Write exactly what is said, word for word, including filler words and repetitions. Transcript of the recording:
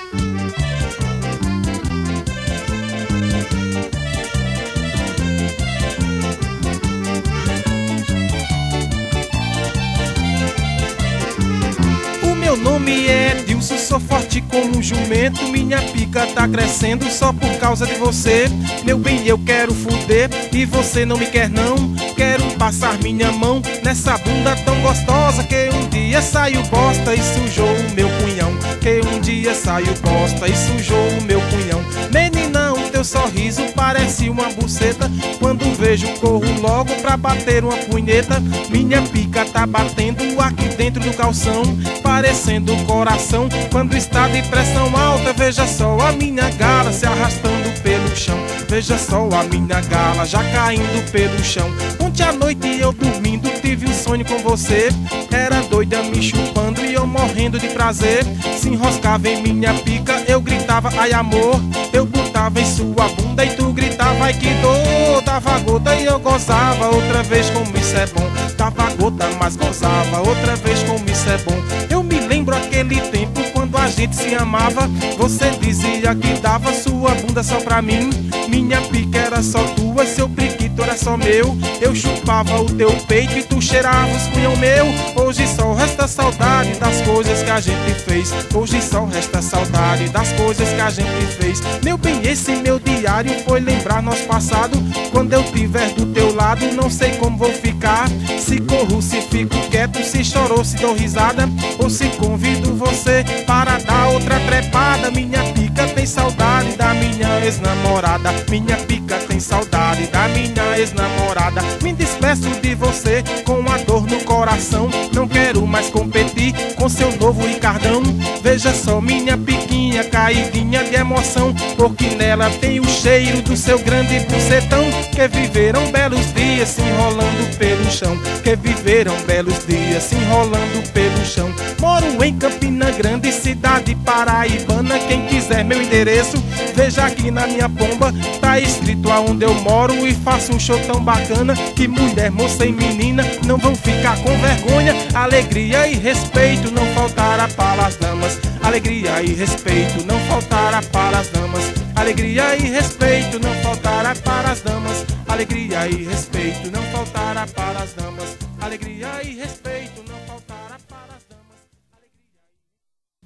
Meu nome é Edilson, sou forte como um jumento. Minha pica tá crescendo só por causa de você. Meu bem, eu quero fuder e você não me quer não. Quero passar minha mão nessa bunda tão gostosa, que um dia saiu bosta e sujou o meu punhão. Que um dia saiu bosta e sujou o meu punhão. Meninão, teu sorriso parece uma buceta. Quando vejo corro logo pra bater uma punheta. Minha pica tá batendo aqui dentro do calção, parecendo o coração quando está de pressão alta. Veja só a minha gala se arrastando pelo chão. Veja só a minha gala já caindo pelo chão. Ontem à noite eu dormindo tive um sonho com você. Era doida me chupando e eu morrendo de prazer. Se enroscava em minha pica, eu gritava ai amor. Eu botava em sua bunda e tu gritava ai que dor. Dava gota e eu gozava outra vez como isso é bom. Dava gota mas gozava outra vez como isso é bom. Eu me lembro aquele tempo quando a gente se amava. Você dizia que dava sua bunda só pra mim. Minha pica era só tua, seu priquito era só meu. Eu chupava o teu peito e tu cheirava os punhão meu. Hoje só resta saudade das coisas que a gente fez. Hoje só resta saudade das coisas que a gente fez. Meu bem, esse meu diário foi lembrar nosso passado. Quando eu tiver do teu lado não sei como vou ficar. Se corro, se fico quieto, se chorou, se dou risada, ou se convido você para dar outra trepada. Minha pica tem saudade da minha ex-namorada. Minha pica tem saudade da minha ex-namorada. Me despeço de você com a dor no coração. Não quero mais competir com seu novo Ricardão. Veja só minha piquinha caidinha de emoção, porque nela tem o cheiro do seu grande bucetão. Que viveram belos dias se enrolando pelo chão. Que viveram belos dias se enrolando pelo chão. Moro em Campina Grande, cidade paraibana. Quem quiser meu endereço, veja aqui na minha pomba. Tá escrito aonde eu moro e faço um show tão bacana que mulher, moça e menina não vão ficar com vergonha. Alegria e respeito não faltará para as damas. Alegria e respeito não faltará para as damas. Alegria e respeito não faltará para as damas. Alegria e respeito não faltará para as damas. Alegria e respeito.